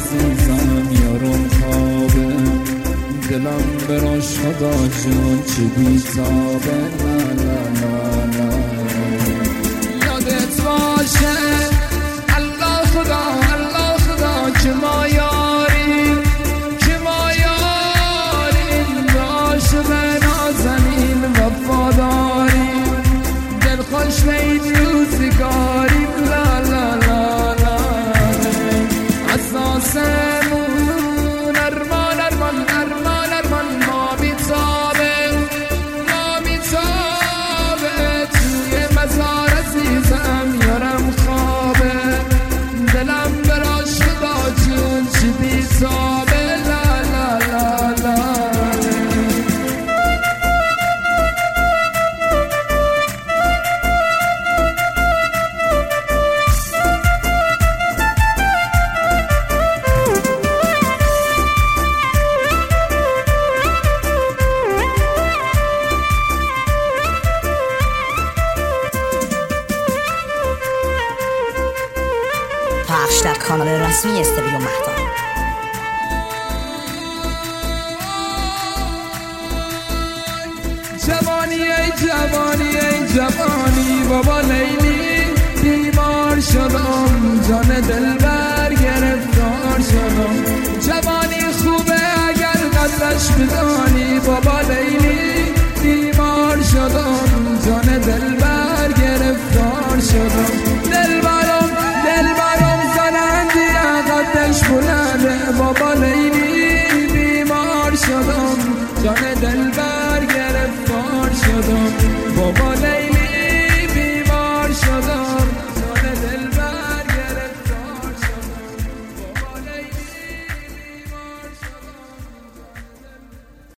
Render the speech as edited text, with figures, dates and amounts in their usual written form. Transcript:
عزیزم یارم خوابه دلم براش خدا جون چی بیتابه لا لا لا لا یادت باشه الله خدا که ما یاریم عاشق نازنین وفاداریم دلخوش به این روزگاریم لا لا لا لا اساسمون ارمان ما بیتابه توی مزار عزیزم یارم خوابه دلم براش خدا جون چی بیتابه لا لا لا لا پخش در کانال رسمی استودیو مهتاب. جوانی بابا لیلی بیمار شدم جان دل